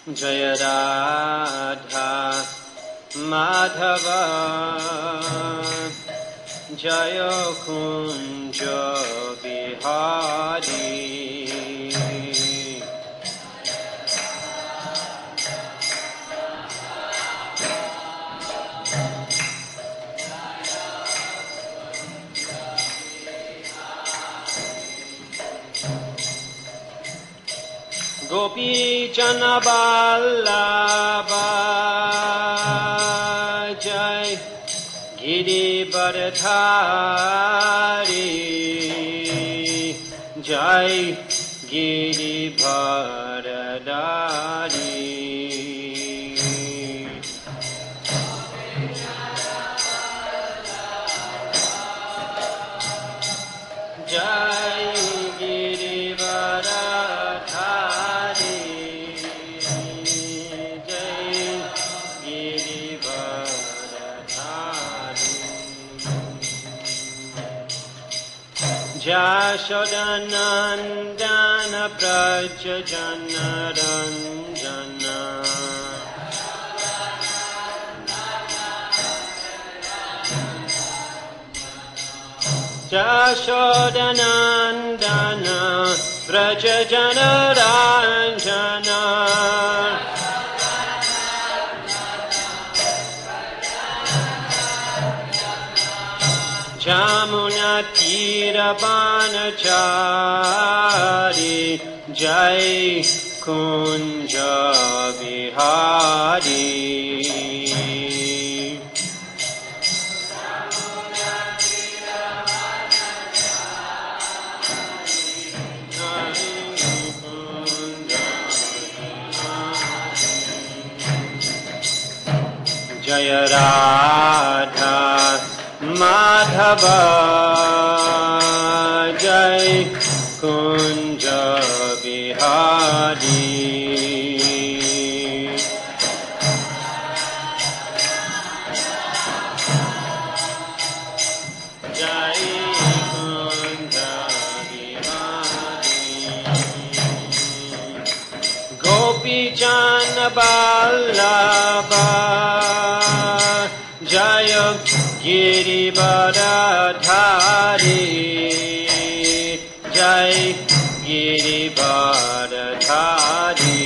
जय राधा माधव जय कुंज बिहारी गोपी जन वल्लभा जय गिरिवरधारी जय गिरिवरधारी जय Jashodanandana Praja Janaranjana Jashodanandana Praja Janaranjana Jamuna Tira Banachari Jai Kunja Bihari Jaya Radha Madhava Jai Kunja Bihari Jai Kunja Bihari Gopi Jana Vallabha Jaya Girivardhari Jai Girivardhari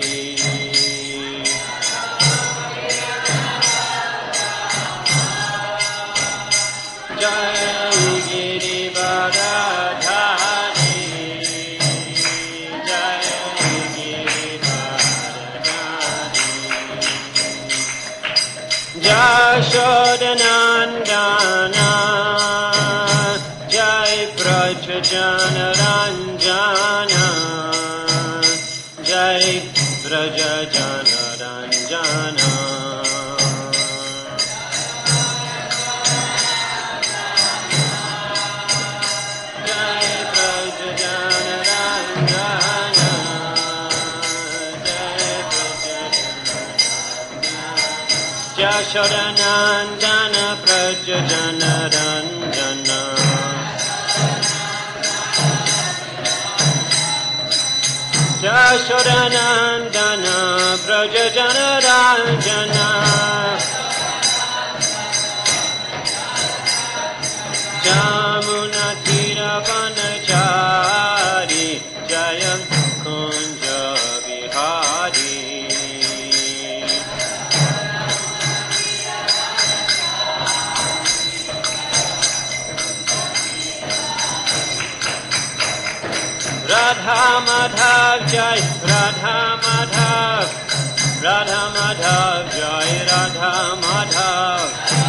Jai Girivardhari Jai Girivardhari Jashodanandana Jai Praja Janaranjana Jai Praja Janaranjana Jai Praja Janaranjana Jashodanandana Praja Janaranjana Jashodanandana Praja Janaranjana Jamuna Tira Banachari Jaya Kunja Bihari Radha Madhav Jai Radha Madhav Radha Madhav Jai Radha Madhav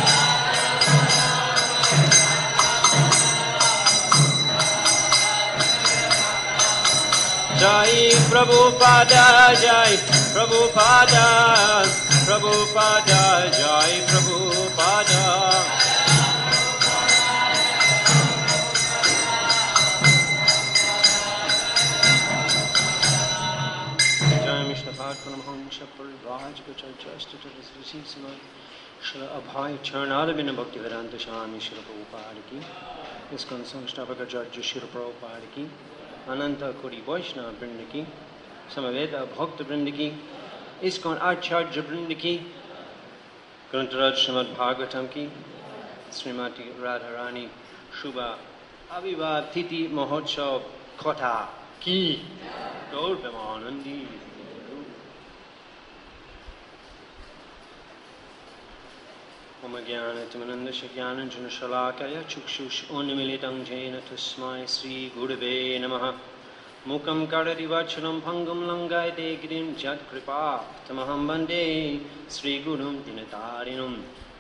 Jai Prabhupada Jai Prabhupada Prabhupada Jai Prabhupada अभय चरणारविंद भक्ति वेदांत स्वामी श्री प्रभुपाद की इसका संस्थापक आचार्य श्री प्रभुपाद की अनंत कोटि वैष्णव वृंद की समवेत भक्त वृंद की ISKCON आचार्य वृंद की, ग्रंथराज श्रीमद् भागवतम की, श्रीमती राधा रानी शुभ अविवाह तिथि महोत्सव कथा की गौर प्रेमानंदी। मम ज्ञानतिमिरन्धस्य ज्ञानाञ्जनशलाकया चक्षुषोन्मीलितं येन तस्मै श्रीगुरवे नमः। मूकं करोति वाचालं भङ्गुं लङ्घयते गिरिं यत्कृपातमहं वन्दे श्रीगुरुं दीनतारिणम्।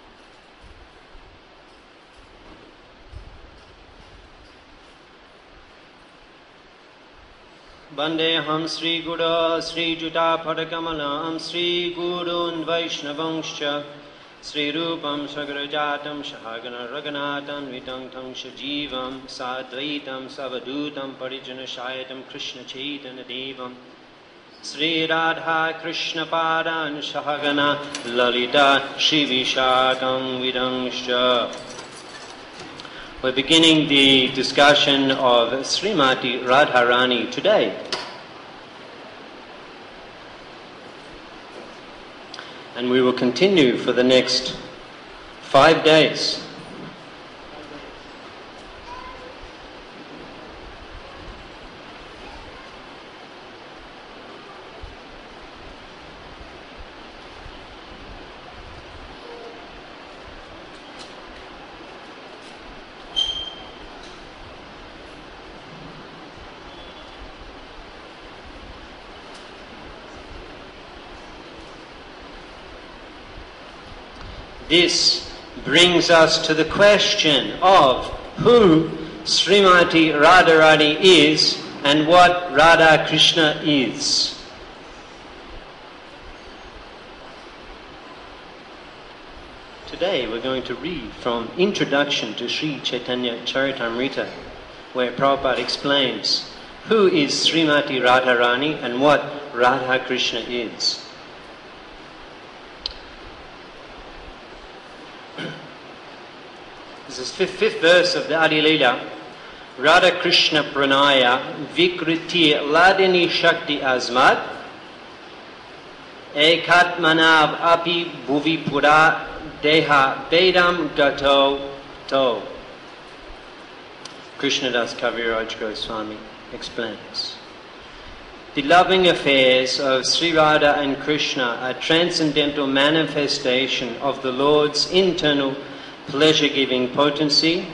वन्देऽहं श्रीगुरो श्रीयुतापदकमलं श्रीगुरून् वैष्णवंश्च श्रीरूपं सगरजातं सहगण रघुनाथान्वितं तं सजीवं साद्वैतं सवधूतं परिजनसायतं कृष्णचैतन्यदेवं Shri Radha कृष्णपादान् सहगना Lalita श्रीविशाखान्वितंश्च। We're beginning the discussion of Srimati Radharani today. And we will continue for the next 5 days. This brings us to the question of who Srimati Radharani is and what Radha Krishna is. Today we're going to read from Introduction to Sri Chaitanya Charitamrita, where Prabhupada explains who is Srimati Radharani and what Radha Krishna is. This is the fifth verse of the Adi Leela. Radha Krishna Pranaya Vikriti Ladini Shakti Asmat Ekatmanav Api Bhuvi Pura Deha Vedam Gato To. Krishnadas Kaviraj Goswami explains. The loving affairs of Sri Radha and Krishna are transcendental manifestation of the Lord's internal pleasure-giving potency.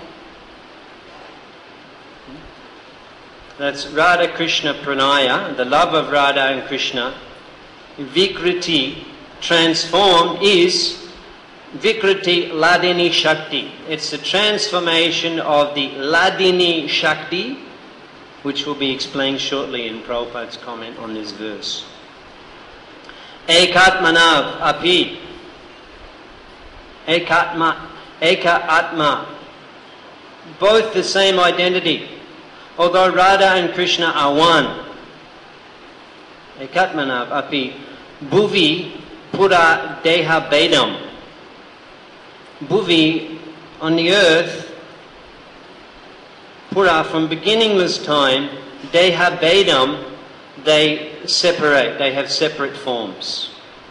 That's Radha Krishna Pranaya, the love of Radha and Krishna. Vikriti, transformed, is Vikriti Ladini Shakti. It's the transformation of the Ladini Shakti, which will be explained shortly in Prabhupada's comment on this verse. Ekatmanav api. Eka Atma, both the same identity, although Radha and Krishna are one. Ekatmanav api bhuvi pura deha bedam. Bhuvi, on the earth, pura, from beginningless time, deha bedam, they separate, they have separate forms.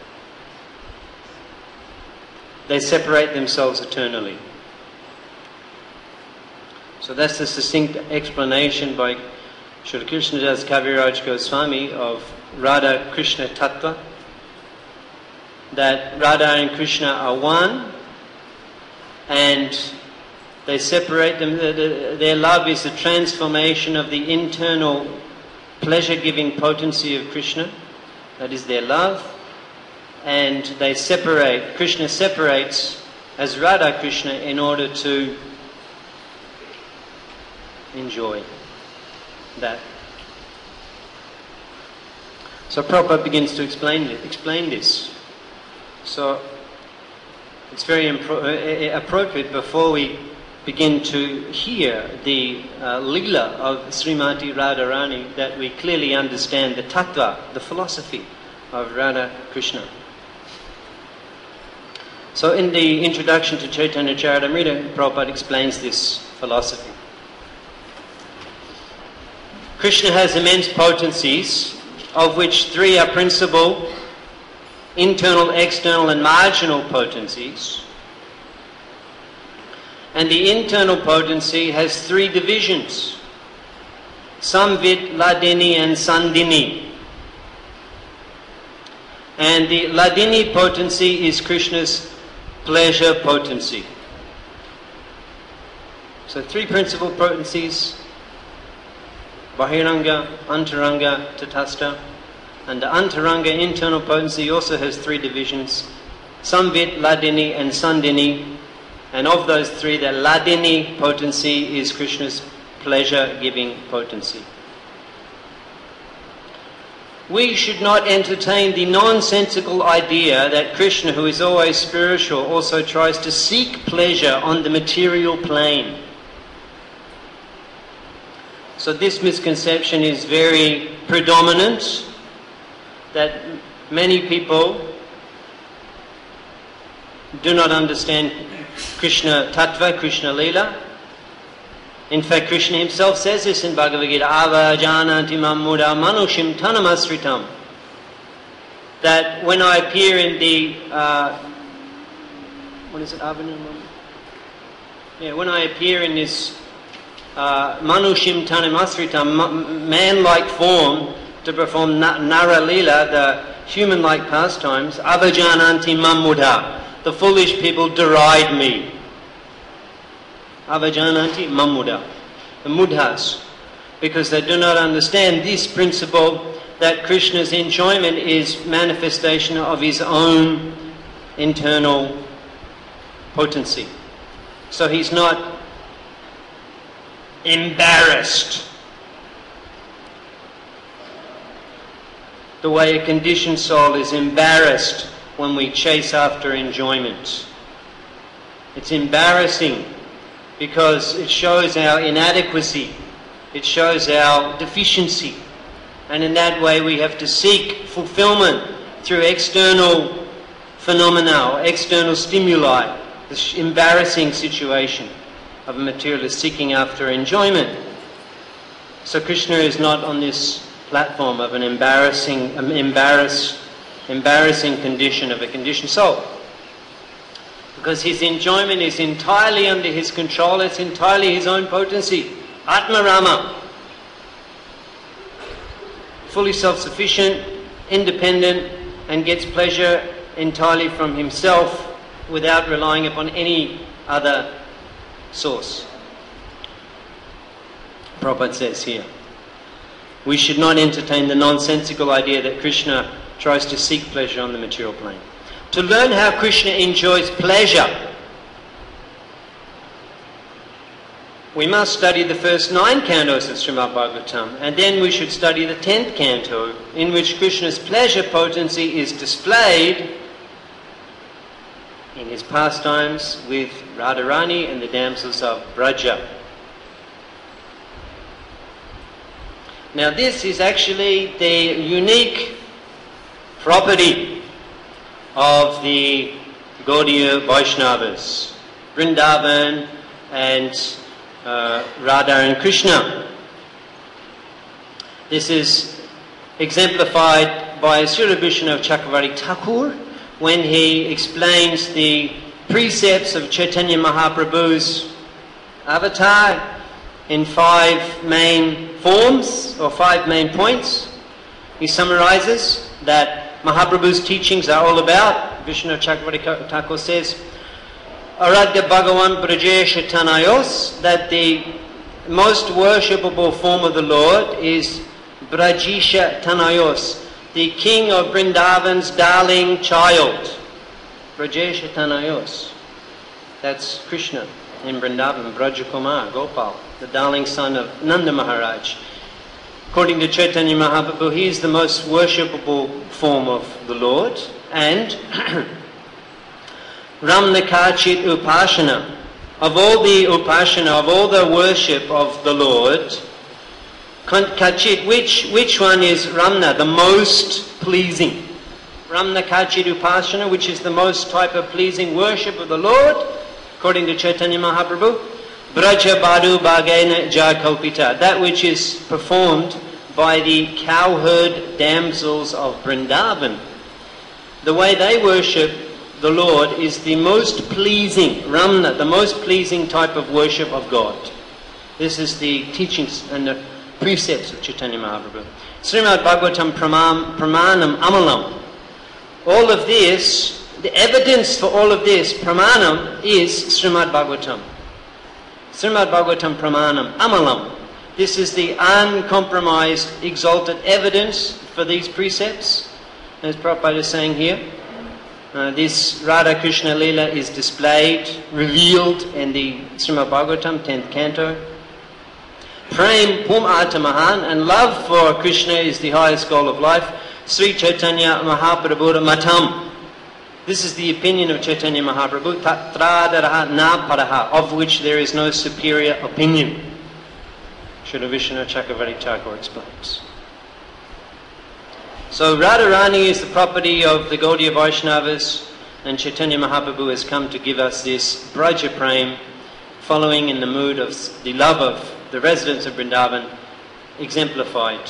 They separate themselves eternally. So that's the succinct explanation by Sri Krishnadas Kaviraj Goswami of Radha Krishna Tattva, that Radha and Krishna are one and they separate them. Their love is the transformation of the internal pleasure-giving potency of Krishna. That is their love. And they separate, Krishna separates as Radha Krishna in order to enjoy that. So Prabhupada begins to explain this. So it's very appropriate before we begin to hear the Leela of Srimati Radharani that we clearly understand the tattva, the philosophy of Radha Krishna. So in the introduction to Chaitanya Charitamrita, Prabhupada explains this philosophy. Krishna has immense potencies, of which 3 are principal. internal, external and marginal potencies. And the internal potency has three divisions: Samvit, Ladini and Sandini. And the Ladini potency is Krishna's pleasure potency. So three principal potencies: Bahiranga, Antaranga, Tatastha. And the Antaranga internal potency also has three divisions: Samvit, Ladini and Sandini. And of those three, the Ladini potency is Krishna's pleasure-giving potency. We should not entertain the nonsensical idea that Krishna, who is always spiritual, also tries to seek pleasure on the material plane. So this misconception is very predominant, that many people do not understand Krishna Tattva, Krishna Leela. In fact, Krishna himself says this in Bhagavad Gita, Avajananti Mamuda Manushim Tanamasritam. That when I appear in the, when I appear in this Manushim Tanamasritam, man-like form, to perform Nara Leela, the human-like pastimes, Avajananti Mamuda. The foolish people deride me. Avajananti Mamuda. The mudhas. Because they do not understand this principle that Krishna's enjoyment is manifestation of his own internal potency. So he's not embarrassed the way a conditioned soul is embarrassed when we chase after enjoyment. It's embarrassing because it shows our inadequacy, it shows our deficiency, and in that way we have to seek fulfillment through external phenomena or external stimuli, this embarrassing situation of a materialist seeking after enjoyment. So Krishna is not on this platform of an embarrassing condition of a conditioned soul, because his enjoyment is entirely under his control. It's entirely his own potency, Atma Rama, fully self-sufficient, independent, and gets pleasure entirely from himself without relying upon any other source. Prabhupada says here, we should not entertain the nonsensical idea that Krishna tries to seek pleasure on the material plane. To learn how Krishna enjoys pleasure, we must study the first 9 cantos of Srimad Bhagavatam, and then we should study the 10th canto, in which Krishna's pleasure potency is displayed in his pastimes with Radharani and the damsels of Braja. Now this is actually the unique property of the Gaudiya Vaishnavas, Vrindavan and Radha and Krishna. This is exemplified by Srila Vishnu Chakravarti Thakur when he explains the precepts of Chaitanya Mahaprabhu's avatar in 5 main forms or 5 main points. He summarizes that Mahaprabhu's teachings are all about. Vishnu Chakravarti Thakur says, Aradya Bhagavan Brajesha Tanayos, that the most worshipable form of the Lord is Brajisha Tanayos, the king of Vrindavan's darling child. Brajesha Tanayos. That's Krishna in Vrindavan, Brajakumar, Gopal, the darling son of Nanda Maharaj. According to Chaitanya Mahaprabhu, he is the most worshipable form of the Lord. And Ramnakachit Upasana, of all the Upasana, of all the worship of the Lord, Kachit, which one is Ramna, the most pleasing? Ramnakachit Upasana, which is the most type of pleasing worship of the Lord, according to Chaitanya Mahaprabhu, Braja Badu Bhagena Jakalpita, that which is performed by the cowherd damsels of Vrindavan. the way they worship the Lord is the most pleasing, Ramna, the most pleasing type of worship of God. This is the teachings and the precepts of Chaitanya Mahaprabhu. Srimad Bhagavatam Pramanam Amalam. All of this, the evidence for all of this, Pramanam, is Srimad Bhagavatam. Srimad Bhagavatam Pramanam Amalam. This is the uncompromised, exalted evidence for these precepts. As Prabhupada is saying here, this Radha Krishna Leela is displayed, revealed in the Srimad Bhagavatam, 10th canto. Prem Pum Atamahan, and love for Krishna is the highest goal of life. Sri Chaitanya Mahaprabhu Matam. This is the opinion of Chaitanya Mahaprabhu, Tatradaraha Na Paraha, of which there is no superior opinion. Srila Vishnu Chakravarti Thakur explains. So Radharani is the property of the Gaudiya Vaishnavas, and Chaitanya Mahaprabhu has come to give us this Braja Prem, following in the mood of the love of the residents of Vrindavan, exemplified,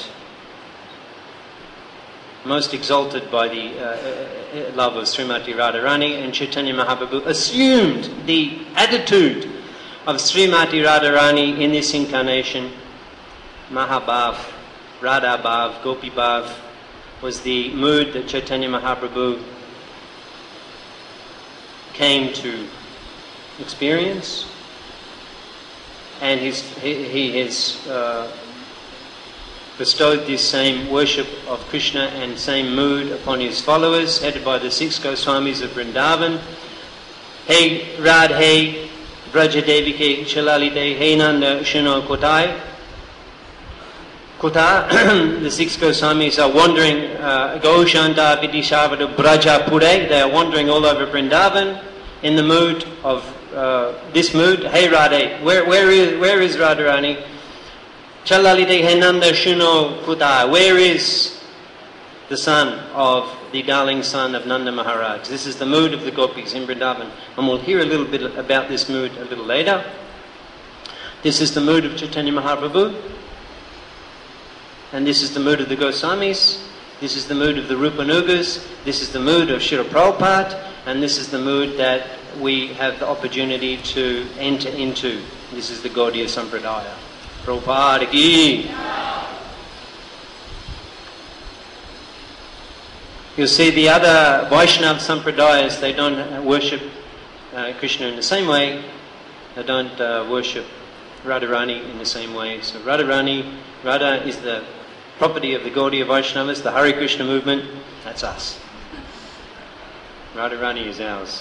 most exalted by the love of Srimati Radharani, and Chaitanya Mahaprabhu assumed the attitude of Srimati Radharani in this incarnation. Mahabhav, Radha Bhav, Gopi Bhav was the mood that Chaitanya Mahaprabhu came to experience, and he has bestowed this same worship of Krishna and same mood upon his followers, headed by the 6 Goswamis of Vrindavan. Hey Radhe, Brajadevike, Shalalite, Hey Nanda, Shino Kotai. Kota, the 6 Goswamis are wandering, Gaushanta Vidishavada Braja Pure, they are wandering all over Vrindavan in the mood of this mood. Hey Radhe, where is Radharani? Chalalite Henanda Shuno Kuta, where is the son of the darling son of Nanda Maharaj? This is the mood of the gopis in Vrindavan, and we'll hear a little bit about this mood a little later. This is the mood of Chaitanya Mahaprabhu, and this is the mood of the Goswamis, this is the mood of the Rupanugas, this is the mood of Srila Prabhupada, and this is the mood that we have the opportunity to enter into. This is the Gaudiya Sampradaya. Prabhupada ki. You'll see the other Vaishnava Sampradayas, they don't worship Krishna in the same way. They don't worship Radharani in the same way. So Radha is the property of the Gaudiya Vaishnavas, the Hare Krishna movement. That's us. Radharani is ours.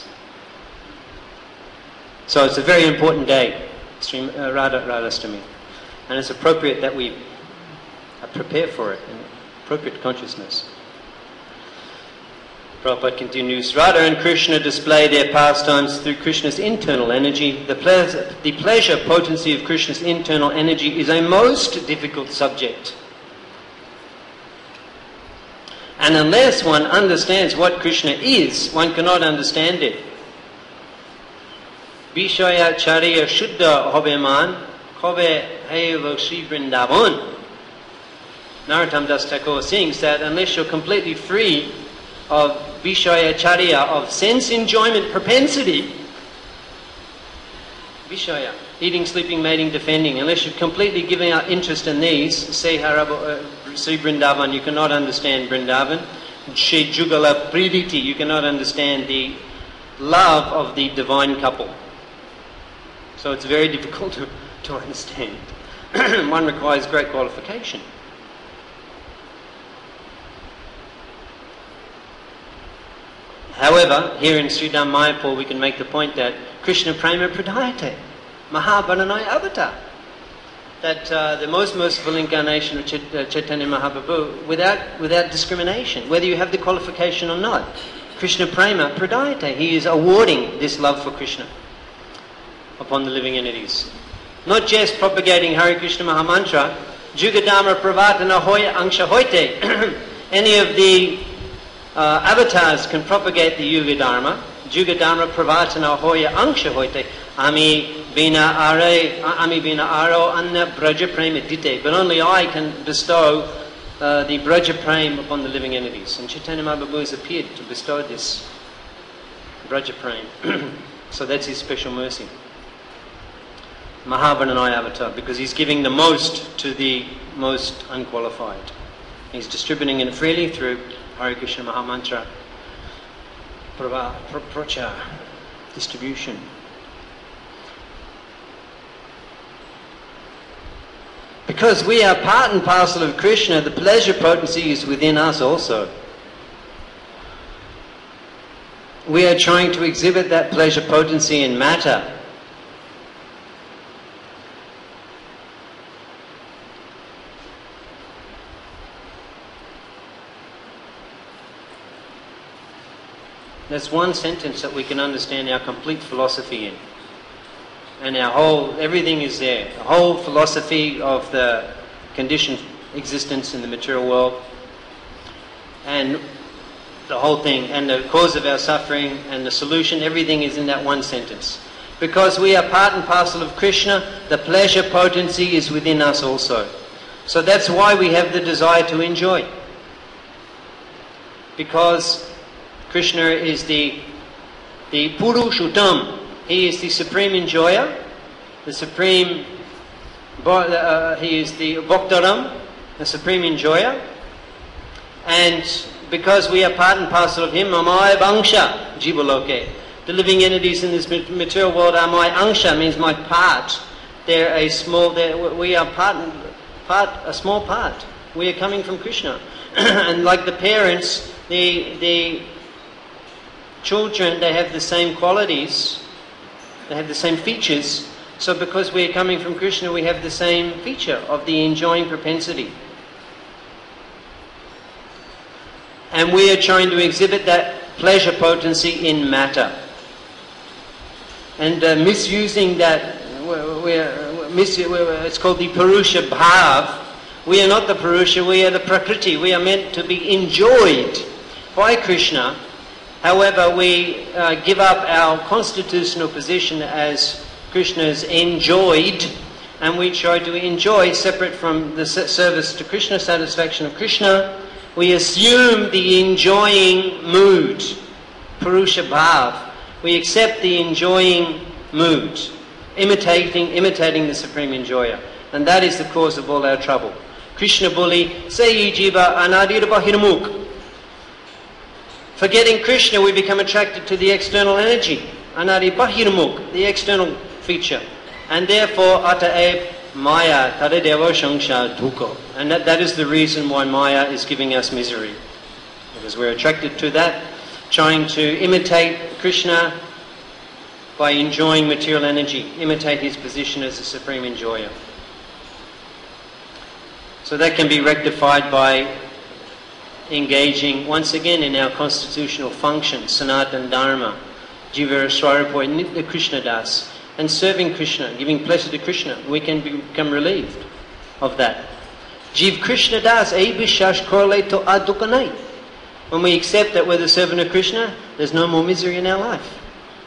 So it's a very important day, Radhastami. And it's appropriate that we prepare for it in appropriate consciousness. Prabhupada continues, Radha and Krishna display their pastimes through Krishna's internal energy. The pleasure potency of Krishna's internal energy is a most difficult subject. And unless one understands what Krishna is, one cannot understand it. Vishaya Charya Shuddha Hobeman Kobe Heva Shri Vrindavan. Narottam Das Thakur sings that unless you're completely free of Vishaya Charya, of sense enjoyment propensity, Vishaya, eating, sleeping, mating, defending, unless you're completely giving up interest in these, say Sri Vrindavan, you cannot understand Vrindavan. Shri Jugala Priditi, you cannot understand the love of the divine couple. So it's very difficult to understand. One requires great qualification. However, here in Sridham Mayapur we can make the point that Krishna Prema Pradayate, Mahabharanaya Avatar, that the most merciful incarnation of Chaitanya Mahaprabhu, without discrimination, whether you have the qualification or not, Krishna Prema Pradayate, he is awarding this love for Krishna upon the living entities. Not just propagating Hare Krishna Mahamantra, Jugadama Pravatana Hoya Angsha Hoite. Any of the avatars can propagate the Yuga Dharma. Jugadama Pravatana Hoya Angsha Hoite. Ami Bina Aro Anna Braja Prema Dite. But only I can bestow the Braja Prem upon the living entities. And Chaitanya Mahaprabhu has appeared to bestow this Braja Prem. So that's his special mercy. Mahavananaya Avatar, because he's giving the most to the most unqualified. He's distributing it freely through Hare Krishna Mahamantra Prachar, distribution. Because we are part and parcel of Krishna, the pleasure potency is within us also. We are trying to exhibit that pleasure potency in matter. That's one sentence that we can understand our complete philosophy in. And our whole, everything is there. The whole philosophy of the conditioned existence in the material world, and the whole thing, and the cause of our suffering, and the solution, everything is in that one sentence. Because we are part and parcel of Krishna, the pleasure potency is within us also. So that's why we have the desire to enjoy. Because Krishna is the Purushottam. He is the supreme enjoyer, the supreme, he is the Bhaktaram, the supreme enjoyer. And because we are part and parcel of him, Amaya Bangsha Jivaloke. The living entities in this material world are my Angsha, means my part. They're a small, we are a small part. We are coming from Krishna. And like the parents, the children, they have the same qualities. They have the same features. So because we are coming from Krishna, we have the same feature of the enjoying propensity. And we are trying to exhibit that pleasure potency in matter. And misusing that, it's called the Purusha Bhav. We are not the Purusha, we are the Prakriti. We are meant to be enjoyed by Krishna. However, we give up our constitutional position as Krishna's enjoyed, and we try to enjoy separate from the service to Krishna, satisfaction of Krishna. We assume the enjoying mood, Purusha Bhav. We accept the enjoying mood, imitating the supreme enjoyer. And that is the cause of all our trouble. Krishna Boli, Sayi Jiva Anadir Bahirmukh. Forgetting Krishna, we become attracted to the external energy, Anari Bahirmukh, the external feature. And therefore, Ataeb Maya, Tadadeva Shangsha Dhuko. And that is the reason why Maya is giving us misery. Because we're attracted to that, trying to imitate Krishna by enjoying material energy, imitate his position as the supreme enjoyer. So that can be rectified by engaging once again in our constitutional function, Sanatana Dharma, Jivara Swarapoy, Nitya Krishna Das, and serving Krishna, giving pleasure to Krishna. We can become relieved of that. Jiv Krishna Das, Aibishash Korle to Adukanai. When we accept that we're the servant of Krishna, there's no more misery in our life.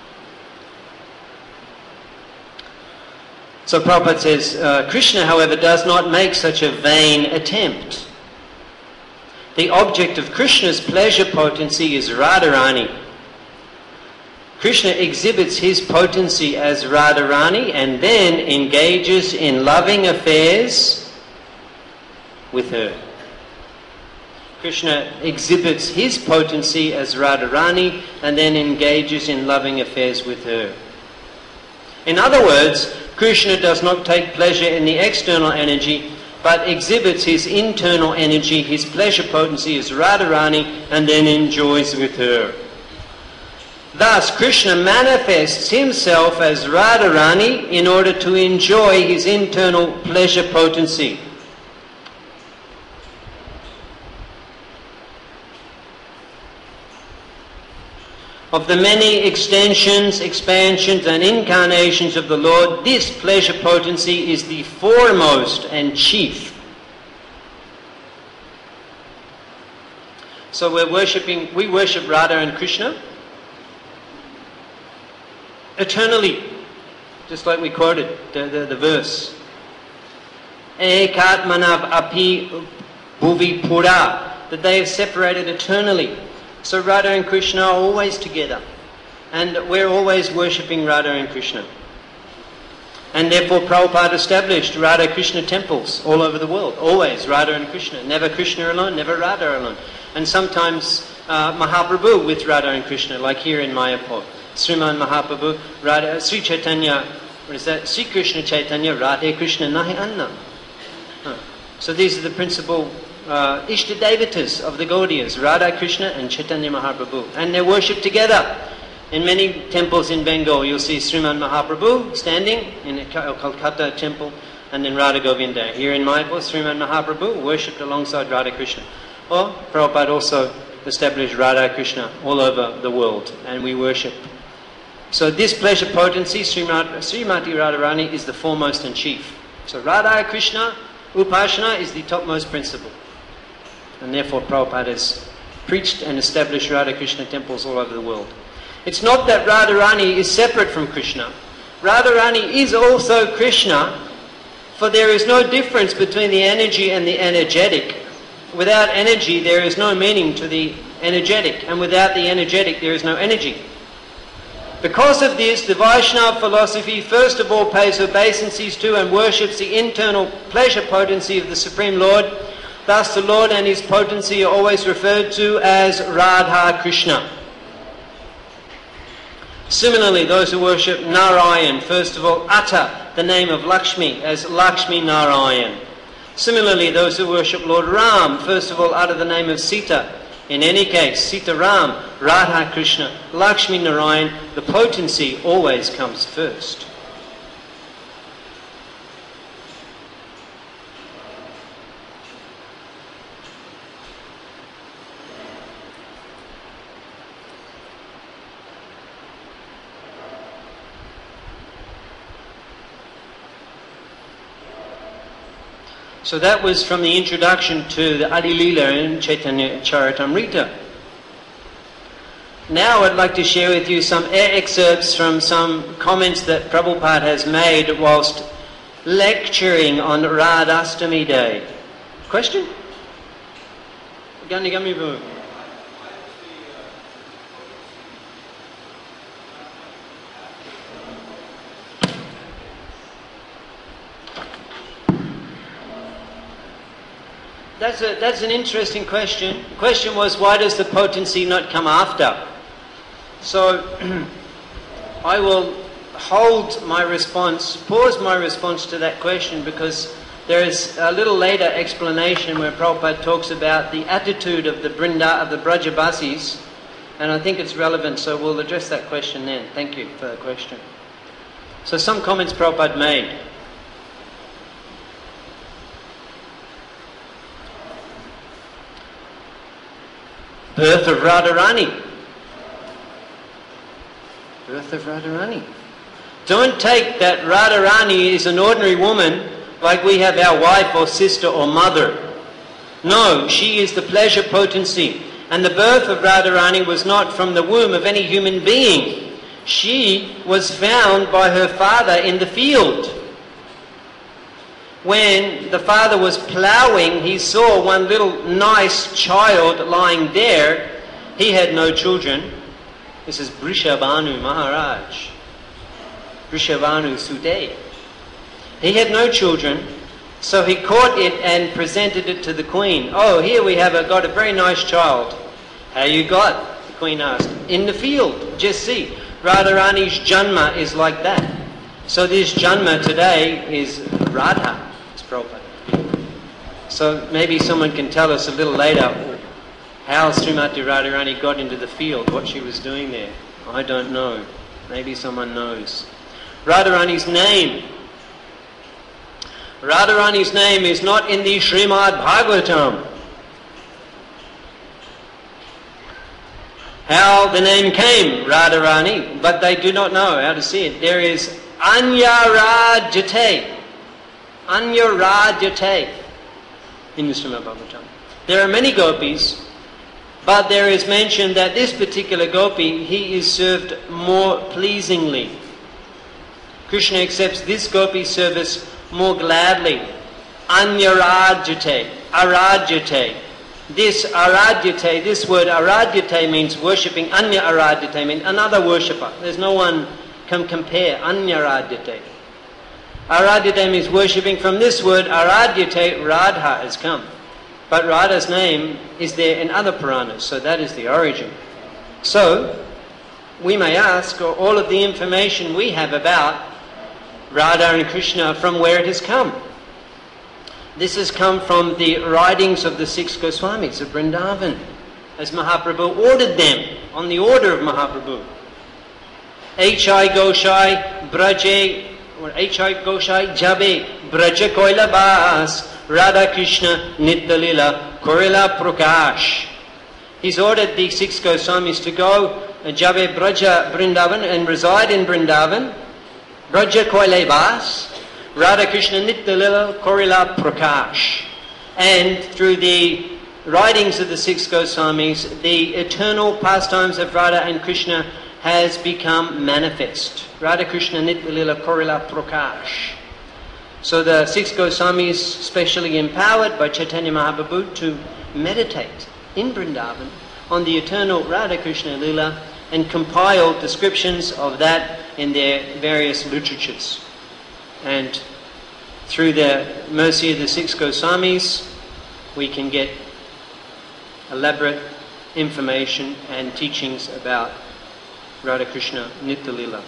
So Prabhupada says, Krishna, however, does not make such a vain attempt. The object of Krishna's pleasure potency is Radharani. Krishna exhibits his potency as Radharani and then engages in loving affairs with her. Krishna exhibits his potency as Radharani and then engages in loving affairs with her. In other words, Krishna does not take pleasure in the external energy, but exhibits his internal energy, his pleasure potency as Radharani, and then enjoys with her. Thus, Krishna manifests himself as Radharani in order to enjoy his internal pleasure potency. Of the many extensions, expansions and incarnations of the Lord, this pleasure potency is the foremost and chief. So we worship Radha and Krishna eternally, just like we quoted the verse. Ekatmanav api Bhuvi Pura, that they have separated eternally. So Radha and Krishna are always together. And we're always worshipping Radha and Krishna. And therefore Prabhupada established Radha Krishna temples all over the world. Always Radha and Krishna. Never Krishna alone, never Radha alone. And sometimes Mahaprabhu with Radha and Krishna, like here in Mayapur. Sriman Mahaprabhu, Radha, Sri Chaitanya, what is that? Sri Krishna Chaitanya, Radha Krishna Nahi Anna. So these are the principal Ishta Devatas of the Gaudiyas, Radha Krishna and Chaitanya Mahaprabhu. And they're worshipped together. In many temples in Bengal, you'll see Sriman Mahaprabhu standing in a Calcutta temple, and then Radha Govinda. Here in Mayapur, Sriman Mahaprabhu worshipped alongside Radha Krishna. Or Prabhupada also established Radha Krishna all over the world, and we worship. So this pleasure potency, Srimati Radharani, is the foremost and chief. So Radha Krishna Upasana is the topmost principle. And therefore Prabhupada has preached and established Radha Krishna temples all over the world. It's not that Radharani is separate from Krishna. Radharani is also Krishna, for there is no difference between the energy and the energetic. Without energy, there is no meaning to the energetic, and without the energetic, there is no energy. Because of this, the Vaishnava philosophy first of all pays obeisances to and worships the internal pleasure potency of the Supreme Lord. Thus the Lord and His potency are always referred to as Radha Krishna. Similarly, those who worship Narayan first of all utter the name of Lakshmi as Lakshmi Narayan. Similarly, those who worship Lord Ram first of all utter the name of Sita. In any case, Sita Ram, Radha Krishna, Lakshmi Narayan, the potency always comes first. So that was from the introduction to the Adi Leela in Chaitanya Charitamrita. Now I'd like to share with you some excerpts from some comments that Prabhupada has made whilst lecturing on Radhastami Day. Question? Ganigami. That's an interesting question. The question was, why does the potency not come after? So I will hold my response, pause my response to that question, because there is a little later explanation where Prabhupada talks about the attitude of the Brajabasis, and I think it's relevant, so we'll address that question then. Thank you for the question. So some comments Prabhupada made. Birth of Radharani. Birth of Radharani. Don't take that Radharani is an ordinary woman like we have our wife or sister or mother. No, she is the pleasure potency. And the birth of Radharani was not from the womb of any human being. She was found by her father in the field. When the father was ploughing, he saw one little nice child lying there. He had no children. This is Vrishabhanu Maharaj. Vrishabhanu Sudev. He had no children, so he caught it and presented it to the queen. Oh, here we have got a very nice child. How you got? The queen asked. In the field. Just see. Radharani's Janma is like that. So this Janma today is Radha. So maybe someone can tell us a little later how Srimati Radharani got into the field, what she was doing there. I don't know. Maybe someone knows. Radharani's name. Radharani's name is not in the Srimad Bhagavatam. How the name came, Radharani, but they do not know how to see it. There is Anyarajate. Anyarajate in the Srimad Bhagavatam. There are many gopis, but there is mention that this particular gopi, he is served more pleasingly. Krishna accepts this gopi service more gladly. Anyarajate. Aradyate. This Aradyate, this word Aradyate means worshipping. Anya Aradyate means another worshipper. There's no one can compare. Anya Aradyate. Aradyate means worshipping. From this word Aradyate, Radha has come. But Radha's name is there in other Puranas, so that is the origin. So, we may ask all of the information we have about Radha and Krishna from where it has come. This has come from the writings of the 6 Goswamis of Vrindavan, as Mahaprabhu ordered them, on the order of Mahaprabhu. H.I. Goshai Braje, or H.I. Goshai Jabe Braja Koila Bas Radha Krishna Nitya Korila Prakash. He's ordered the 6 Goswamis to go Jabe Braja Vrindavan and reside in Vrindavan. Braja Koila Bas Radha Krishna Nitya Korila Prakash. And through the writings of the 6 Goswamis, the eternal pastimes of Radha and Krishna has become manifest. Radha Krishna Nitya Korila Prakash. So the 6 Goswamis, specially empowered by Chaitanya Mahaprabhu, to meditate in Vrindavan on the eternal Radha Krishna Lila and compile descriptions of that in their various literatures. And through the mercy of the 6 Goswamis, we can get elaborate information and teachings about Radha Krishna Nitya Lila.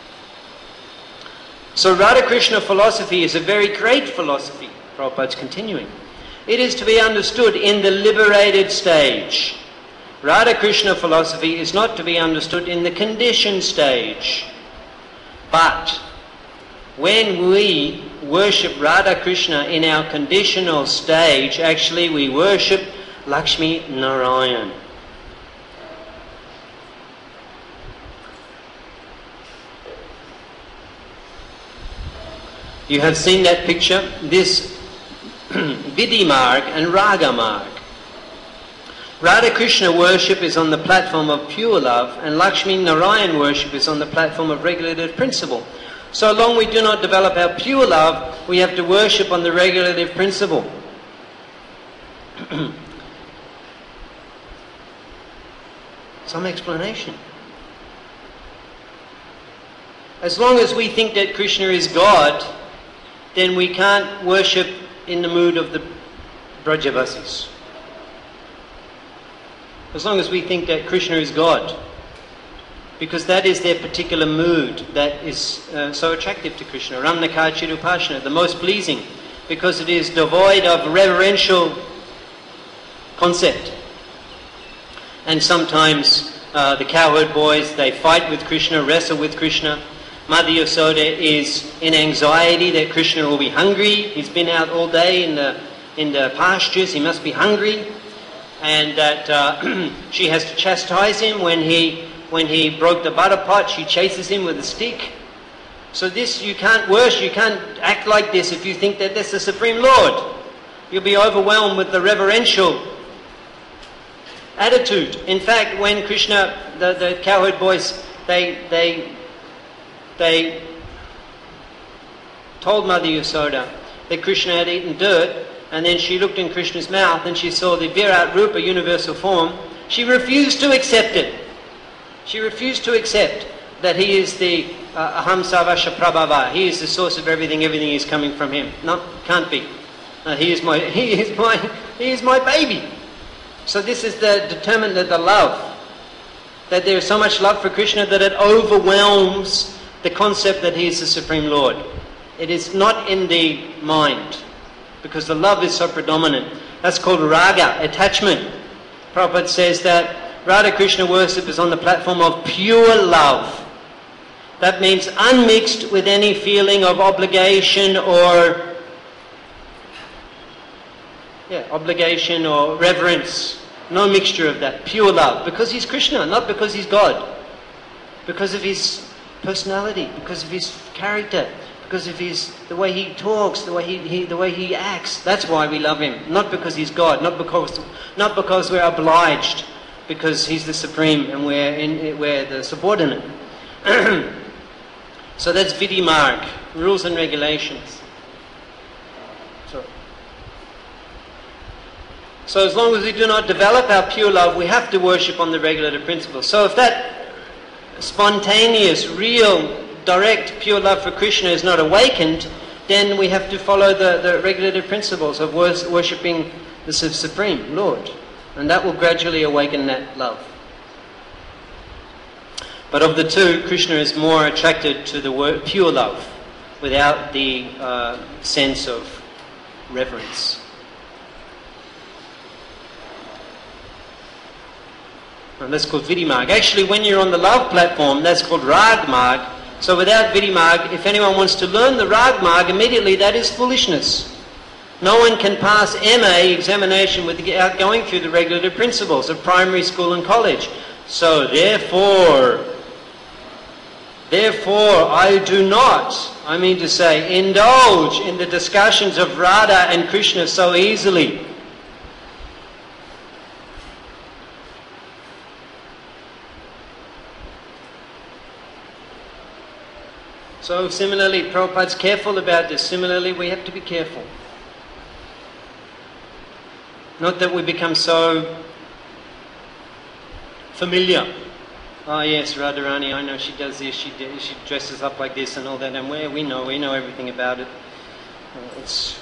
So Radha Krishna philosophy is a very great philosophy. Prabhupada's continuing. It is to be understood in the liberated stage. Radha Krishna philosophy is not to be understood in the conditioned stage. But when we worship Radha Krishna in our conditional stage, actually we worship Lakshmi Narayan. You have seen that picture, this Vidhi Marg and Raga Marg. Radha Krishna worship is on the platform of pure love, and Lakshmi Narayan worship is on the platform of regulative principle. So long we do not develop our pure love, we have to worship on the regulative principle. Some explanation. As long as we think that Krishna is God, then we can't worship in the mood of the Brajavasis. As long as we think that Krishna is God, because that is their particular mood that is so attractive to Krishna. Ramnaka Chirupashna, the most pleasing, because it is devoid of reverential concept. And sometimes the cowherd boys, they fight with Krishna, wrestle with Krishna. Mother Yasoda is in anxiety that Krishna will be hungry. He's been out all day in the pastures. He must be hungry, and that she has to chastise him when he broke the butter pot. She chases him with a stick. So this you can't worship. You can't act like this if you think that that's the Supreme Lord. You'll be overwhelmed with the reverential attitude. In fact, when Krishna, the cowherd boys, they told Mother Yasoda that Krishna had eaten dirt, and then she looked in Krishna's mouth and she saw the Virat Rupa, universal form. She refused to accept it. She refused to accept that he is the Aham Sarvasya Prabhava. He is the source of everything. Everything is coming from him. No, can't be. He is my baby. So this is the determinant of the love. That there is so much love for Krishna that it overwhelms the concept that he is the Supreme Lord. It is not in the mind, because the love is so predominant. That's called raga, attachment. Prabhupada says that Radha Krishna worship is on the platform of pure love. That means unmixed with any feeling of obligation or reverence. No mixture of that. Pure love. Because he's Krishna, not because he's God. Because of his personality, because of his character, because of the way he talks, the way he acts. That's why we love him. Not because he's God, not because we're obliged, because he's the supreme and we're the subordinate. So that's Vidhi Marg, rules and regulations. So So as long as we do not develop our pure love, we have to worship on the regulative principles. So if that spontaneous, real, direct, pure love for Krishna is not awakened, then we have to follow the regulative principles of worshipping the Supreme Lord. And that will gradually awaken that love. But of the two, Krishna is more attracted to the pure love, without the sense of reverence. And that's called Vidimag. Actually, when you're on the love platform, that's called Ragmag. So without Vidimag, if anyone wants to learn the Ragmag, immediately that is foolishness. No one can pass MA examination without going through the regulative principles of primary school and college. So therefore, I do not, indulge in the discussions of Radha and Krishna so easily. So similarly, Prabhupada's careful about this. Similarly, we have to be careful. Not that we become so familiar. Oh yes, Radharani, I know she does this, she dresses up like this and all that, and we know everything about it. It's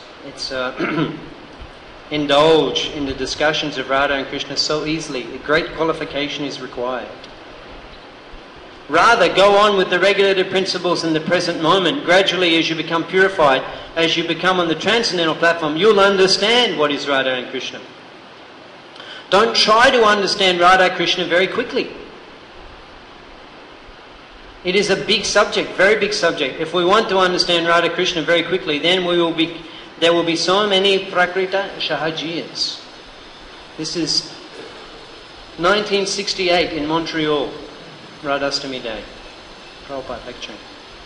indulge in the discussions of Radha and Krishna so easily. A great qualification is required. Rather, go on with the regulative principles in the present moment. Gradually, as you become purified, as you become on the transcendental platform, you'll understand what is Radha and Krishna. Don't try to understand Radha Krishna very quickly. It is a big subject, very big subject. If we want to understand Radha Krishna very quickly, then there will be so many Prakrita Sahajiyas. This is 1968 in Montreal, Radhastami Day. Prabhupada lecturing.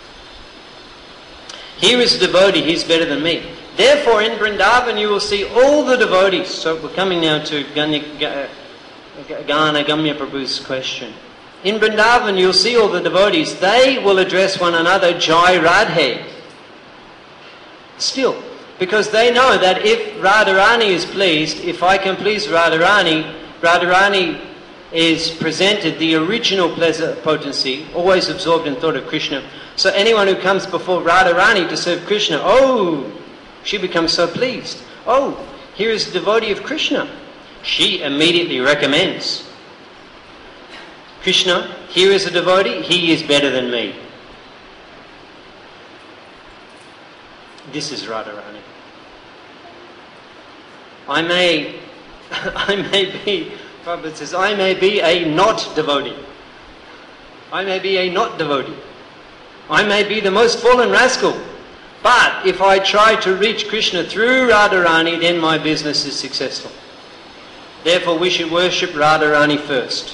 Here is a devotee, he's better than me. Therefore in Vrindavan you will see all the devotees. So we're coming now to Gana Gamya Prabhu's question. In Vrindavan you'll see all the devotees. They will address one another Jai Radhe. Still. Because they know that if Radharani is pleased, if I can please Radharani, Radharani is presented the original pleasure potency, always absorbed in thought of Krishna. So anyone who comes before Radharani to serve Krishna, oh, she becomes so pleased. Oh, here is a devotee of Krishna. She immediately recommends. Krishna, here is a devotee, he is better than me. This is Radharani. I may be, Prabhupada says, I may be a not devotee. I may be a not devotee. I may be the most fallen rascal. But if I try to reach Krishna through Radharani, then my business is successful. Therefore we should worship Radharani first.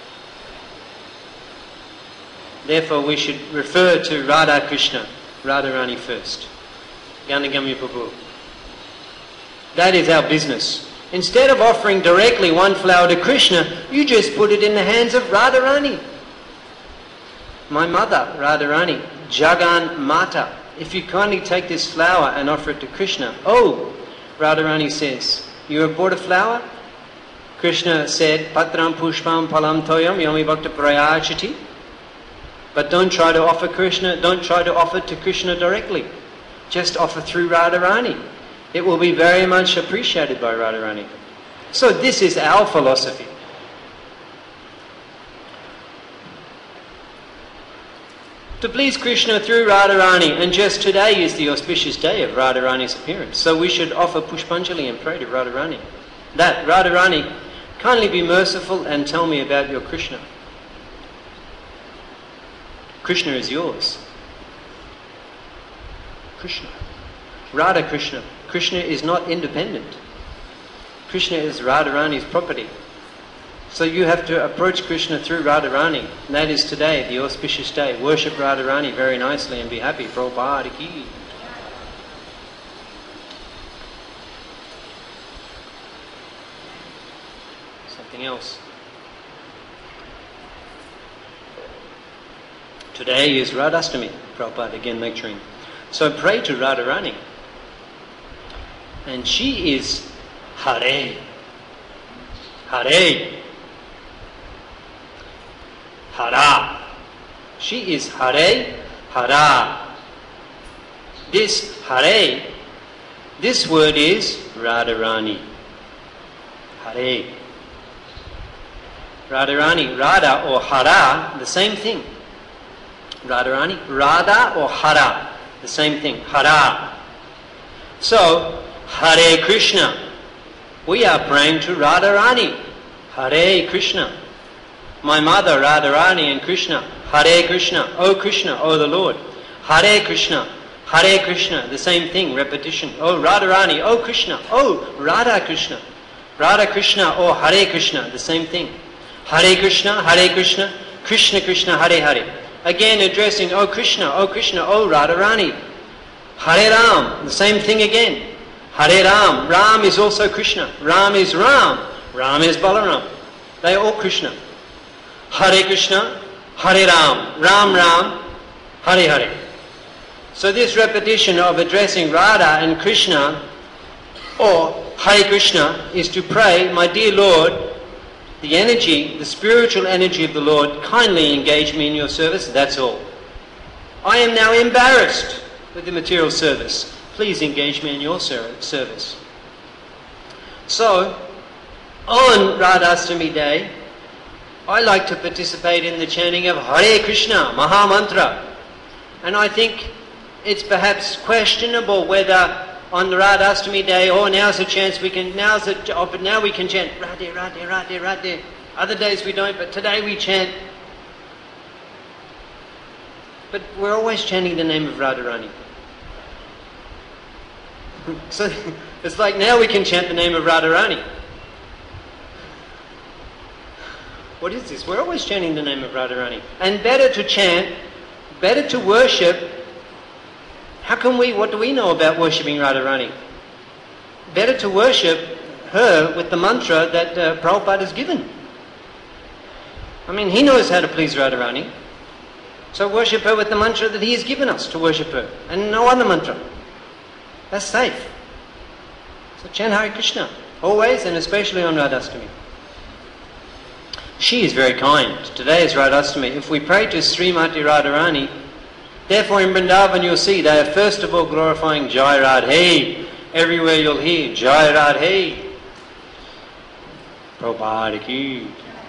Therefore we should refer to Radha Krishna, Radharani first. Ganagamya Prabhu. That is our business. Instead of offering directly one flower to Krishna, you just put it in the hands of Radharani. My mother, Radharani, Jagan Mata, if you kindly take this flower and offer it to Krishna. Oh, Radharani says, you have bought a flower? Krishna said, Patram Pushpam Palam Toyam Yomi Bhakta Prayachati. But don't try to offer to Krishna directly. Just offer through Radharani. It will be very much appreciated by Radharani. So this is our philosophy. To please Krishna through Radharani, and just today is the auspicious day of Radharani's appearance. So we should offer Pushpanjali and pray to Radharani. That, Radharani, kindly be merciful and tell me about your Krishna. Krishna is yours. Krishna. Radha Krishna. Krishna is not independent. Krishna is Radharani's property. So you have to approach Krishna through Radharani. And that is today, the auspicious day. Worship Radharani very nicely and be happy. Prabhupada ki. Something else. Today is Radhastami. Prabhupada again lecturing. So pray to Radharani. And she is Hare. Hare. Hara. She is Hare, Hara. This Hare, this word is Radharani. Hare. Radharani, Radha or Hara, the same thing. Radharani, Radha or Hara, the same thing. Hara. So, Hare Krishna. We are praying to Radharani. Hare Krishna. My mother Radharani and Krishna. Hare Krishna. Oh Krishna, oh the Lord. Hare Krishna. Hare Krishna. The same thing, repetition. Oh Radharani, oh Krishna. Oh Radha Krishna. Radha Krishna or Hare Krishna. The same thing. Hare Krishna, Hare Krishna. Krishna Krishna, Hare Hare. Again addressing, oh Krishna, oh Radharani. Hare Ram. The same thing again. Hare Ram. Ram is also Krishna. Ram is Ram. Ram is Balaram. They are all Krishna. Hare Krishna, Hare Ram. Ram Ram, Hare Hare. So this repetition of addressing Radha and Krishna or Hare Krishna is to pray, my dear Lord, the energy, the spiritual energy of the Lord, kindly engage me in your service. That's all. I am now embarrassed with the material service. Please engage me in your service. So, on Radhastami Day, I like to participate in the chanting of Hare Krishna, Maha Mantra. And I think it's perhaps questionable whether on the Radhastami Day, now's a chance we can, but now we can chant Radhe, Radhe, Radhe, Radhe. Other days we don't, but today we chant. But we're always chanting the name of Radharani. So it's like now we can chant the name of Radharani. What is this? We're always chanting the name of Radharani. And better to chant, better to worship. What do we know about worshipping Radharani? Better to worship her with the mantra that Prabhupada has given. I mean, he knows how to please Radharani. So worship her with the mantra that he has given us to worship her. And no other mantra. That's safe. So chant Hare Krishna. Always and especially on Radhastami. She is very kind. Today is Radhastami. If we pray to Srimati Radharani, therefore in Vrindavan you'll see they are first of all glorifying Jai Radhe. Everywhere you'll hear Jai Radhe. Prabhupada ki.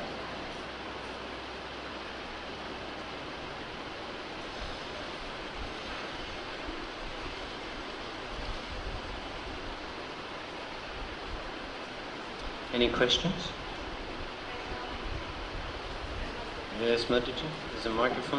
Any questions? Yes, Mataji. There's a microphone.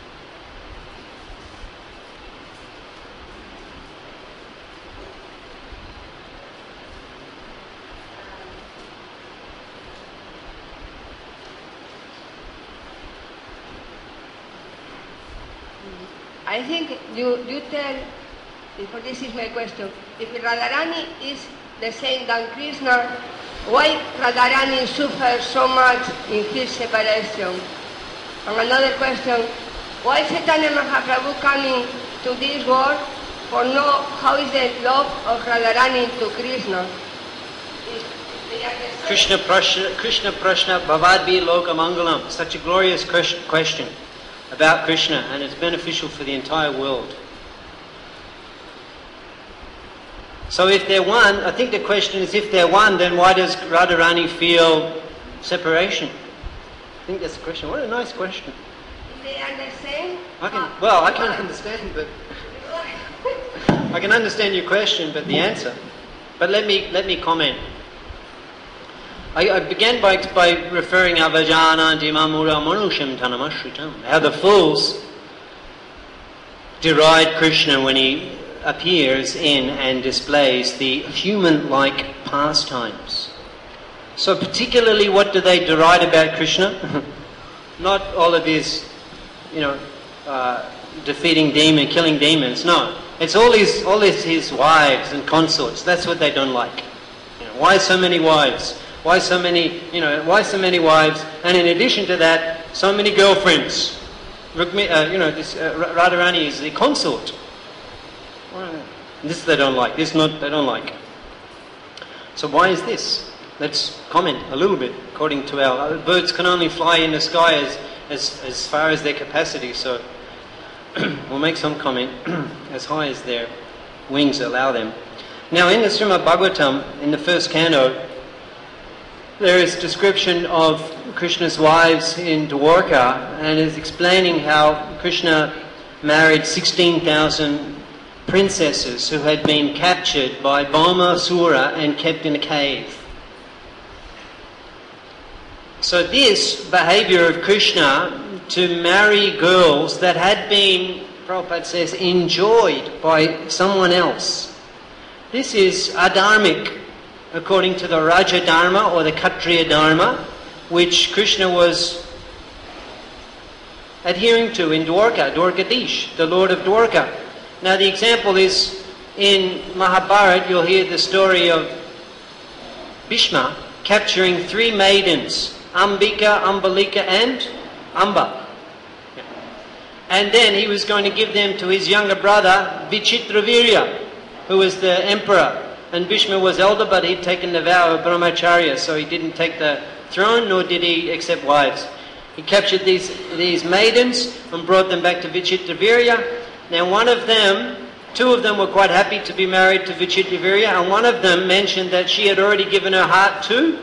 I think you tell, for this is my question, if Radharani is the same than Krishna, why Radharani suffers so much in his separation? And another question, why Chaitanya Mahaprabhu coming to this world for know how is the love of Radharani to Krishna? Krishna Prashna Bhavadvi Loka Mangalam. Such a glorious question about Krishna, and it's beneficial for the entire world. So if they're one, I think the question is if they're one, then why does Radharani feel separation? I think that's the question. What a nice question. They understand? I can't understand, but I can understand your question, but the answer. But let me comment. I began by referring Avajananti Mamura Manusham Tanamashritam. How the fools deride Krishna when he appears in and displays the human-like pastimes. So particularly what do they deride about Krishna? Not all of his, defeating killing demons. No. It's all his wives and consorts. That's what they don't like. Why so many wives? Why so many wives? And in addition to that, so many girlfriends. Radharani is the consort. This they don't like. They don't like. So why is this? Let's comment a little bit according to our... Birds can only fly in the sky as far as their capacity, so we'll make some comment as high as their wings allow them. Now in the Srimad Bhagavatam, in the first canto, there is description of Krishna's wives in Dwarka, and is explaining how Krishna married 16,000 princesses who had been captured by Bhaumasura and kept in a cave. So this behavior of Krishna to marry girls that had been, Prabhupada says, enjoyed by someone else, this is adharmic according to the Raja Dharma or the Kshatriya Dharma, which Krishna was adhering to in Dwarka, Dwarkadish, the Lord of Dwarka. Now the example is in Mahabharata. You'll hear the story of Bhishma capturing 3 maidens, Ambika, Ambalika and Amba. And then he was going to give them to his younger brother Vichitravirya, who was the emperor. And Bhishma was elder, but he'd taken the vow of brahmacharya, so he didn't take the throne, nor did he accept wives. He captured these maidens and brought them back to Vichitravirya. Now one of them, 2 of them were quite happy to be married to Vichitravirya, and one of them mentioned that she had already given her heart to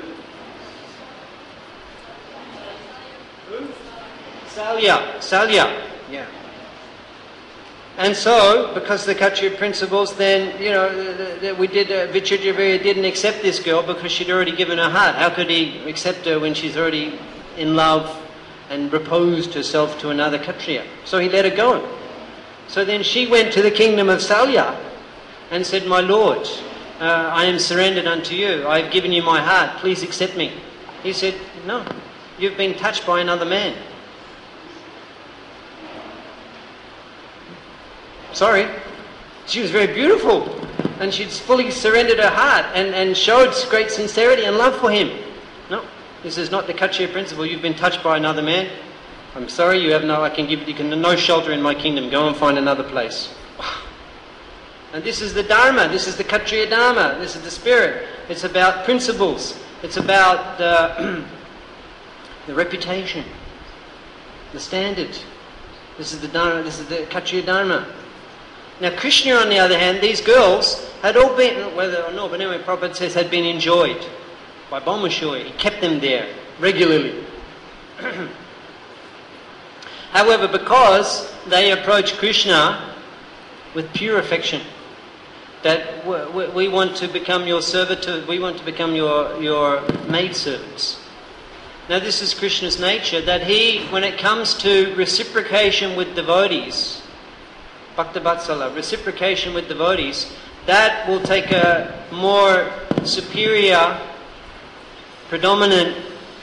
Salya. Yeah. And so, because of the Kshatriya principles, then, Vichitravirya didn't accept this girl because she'd already given her heart. How could he accept her when she's already in love and proposed herself to another Kshatriya? So he let her go. So then she went to the kingdom of Salya and said, "My lord, I am surrendered unto you. I have given you my heart. Please accept me." He said, "No, you've been touched by another man. Sorry." She was very beautiful, and she'd fully surrendered her heart and showed great sincerity and love for him. "No, this is not the Kshatriya principle. You've been touched by another man. I'm sorry, you have no shelter in my kingdom. Go and find another place." And this is the Dharma. This is the Kshatriya Dharma. This is the spirit. It's about principles. It's about the reputation, the standard. This is the Dharma. This is the Kshatriya Dharma. Now Krishna, on the other hand, these girls had all been, whether or not, but anyway, Prabhupada says, had been enjoyed by Bhaumasura. He kept them there regularly. However, because they approach Krishna with pure affection, that we want to become your servitor, we want to become your maidservants. Now this is Krishna's nature, that he, when it comes to reciprocation with devotees, Bhakta Vatsala, reciprocation with devotees, that will take a more superior, predominant.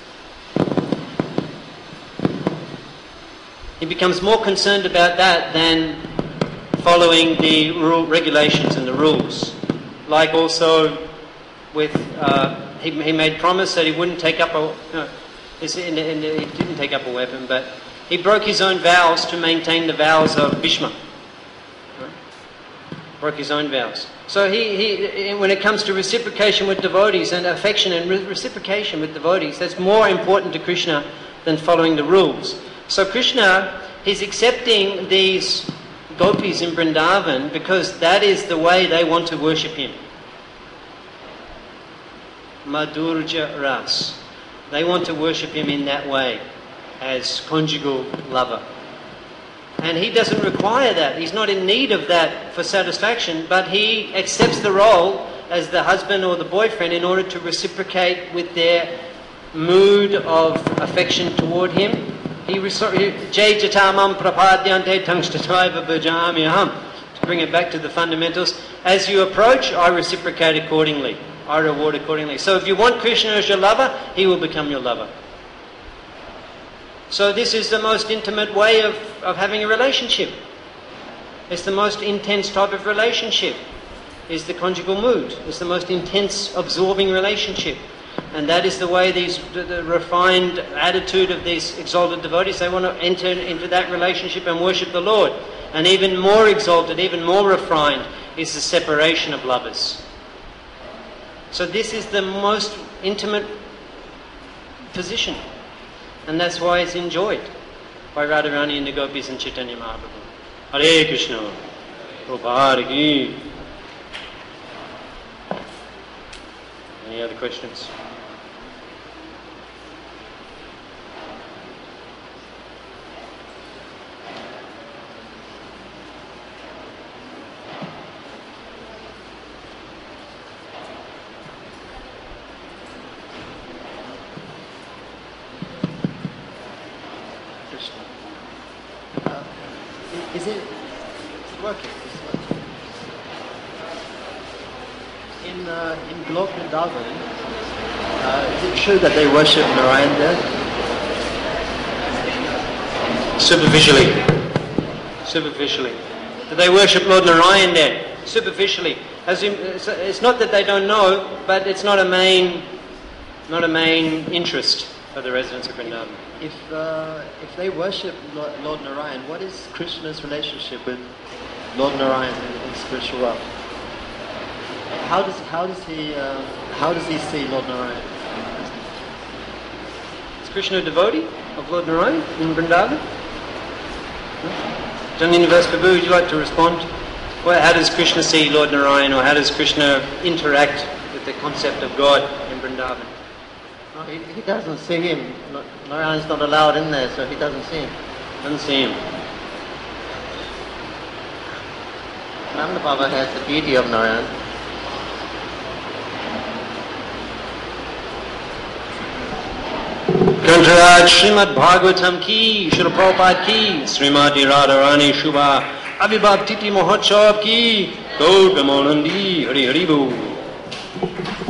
He becomes more concerned about that than following the regulations and the rules. Like also with, he made promise that he wouldn't take up he didn't take up a weapon, but he broke his own vows to maintain the vows of Bhishma. Broke his own vows. So he when it comes to reciprocation with devotees and affection and reciprocation with devotees, that's more important to Krishna than following the rules. So Krishna, he's accepting these gopis in Vrindavan because that is the way they want to worship him. Madhurja Ras. They want to worship him in that way, as conjugal lover. And he doesn't require that. He's not in need of that for satisfaction, but he accepts the role as the husband or the boyfriend in order to reciprocate with their mood of affection toward him. Jai jatamam prapadyante tangstataiva bhajamyaham. To bring it back to the fundamentals, as you approach, I reciprocate accordingly. I reward accordingly. So if you want Krishna as your lover, he will become your lover. So this is the most intimate way of having a relationship. It's the most intense type of relationship, is the conjugal mood. It's the most intense, absorbing relationship. And that is the way the refined attitude of these exalted devotees, they want to enter into that relationship and worship the Lord. And even more exalted, even more refined, is the separation of lovers. So this is the most intimate position. And that's why it's enjoyed by Radharani and the Gopis and Chaitanya Mahaprabhu. Hare Krishna. Prabhupada ki. Any other questions? Is it working? In Golok Vrindavan, is it true that they worship Narayan there? Superficially. Superficially. Do they worship Lord Narayan there? Superficially. It's not that they don't know, but it's not a main interest for the residents of Vrindavan. If they worship Lord Narayan, what is Krishna's relationship with Lord Narayan in spiritual world? How does he see Lord Narayan? Is Krishna a devotee of Lord Narayan in Vrindavan? John Universe Prabhu, would you like to respond? Well, how does Krishna see Lord Narayan, or how does Krishna interact with the concept of God in Vrindavan? No, he doesn't see him. Narayan's not allowed in there, so he doesn't see him. Doesn't see him. Nanda Baba has the deity of Narayan. Kantaraj Srimad Bhagavatam ki, Srila Prabhupada ki, Srimati Radharani Shubha, Abhibhab Titi Mahotsav ki, Gaur Gamonandi, Hari Hari Bol.